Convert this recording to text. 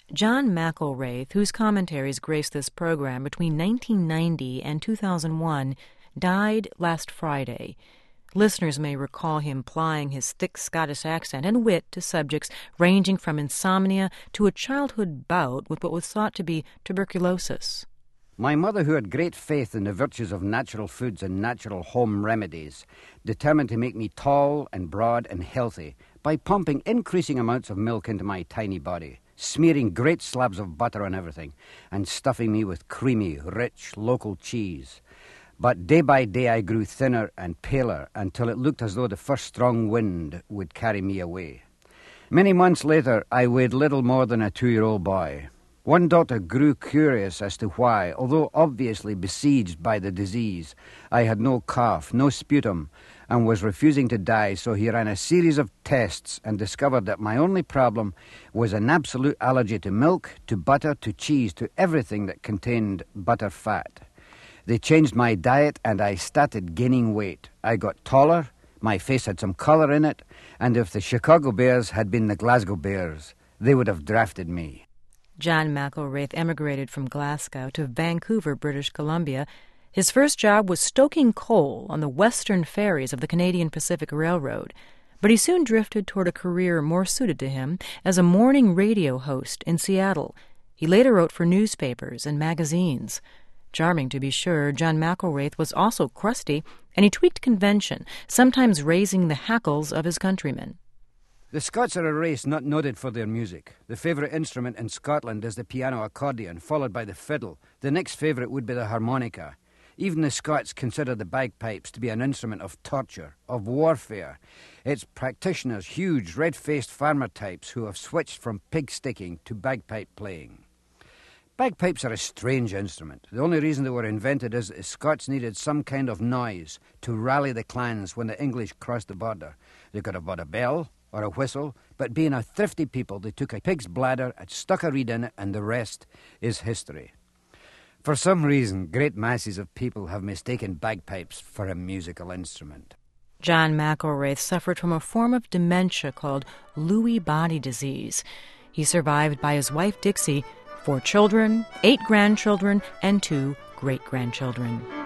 John McElraith, whose commentaries graced this program between 1990 and 2001, died last Friday. Listeners may recall him plying his thick Scottish accent and wit to subjects ranging from insomnia to a childhood bout with what was thought to be tuberculosis. My mother, who had great faith in the virtues of natural foods and natural home remedies, determined to make me tall and broad and healthy by pumping increasing amounts of milk into my tiny body, smearing great slabs of butter on everything, and stuffing me with creamy, rich, local cheese. But day by day I grew thinner and paler until it looked as though the first strong wind would carry me away. Many months later, I weighed little more than a 2-year-old boy. One doctor grew curious as to why, although obviously besieged by the disease, I had no cough, no sputum, and was refusing to die, so he ran a series of tests and discovered that my only problem was an absolute allergy to milk, to butter, to cheese, to everything that contained butter fat. They changed my diet and I started gaining weight. I got taller, my face had some colour in it, and if the Chicago Bears had been the Glasgow Bears, they would have drafted me. John McElraith emigrated from Glasgow to Vancouver, British Columbia. His first job was stoking coal on the western ferries of the Canadian Pacific Railroad, but he soon drifted toward a career more suited to him as a morning radio host in Seattle. He later wrote for newspapers and magazines. Charming, to be sure, John McElraith was also crusty, and he tweaked convention, sometimes raising the hackles of his countrymen. The Scots are a race not noted for their music. The favourite instrument in Scotland is the piano accordion, followed by the fiddle. The next favourite would be the harmonica. Even the Scots consider the bagpipes to be an instrument of torture, of warfare. Its practitioners, huge, red-faced farmer types who have switched from pig-sticking to bagpipe playing. Bagpipes are a strange instrument. The only reason they were invented is that the Scots needed some kind of noise to rally the clans when the English crossed the border. They could have bought a bell or a whistle, but being a thrifty people, they took a pig's bladder and stuck a reed in it, and the rest is history. For some reason, great masses of people have mistaken bagpipes for a musical instrument. John McElraith suffered from a form of dementia called Lewy body disease. He survived by his wife Dixie, 4 children, 8 grandchildren, and 2 great-grandchildren.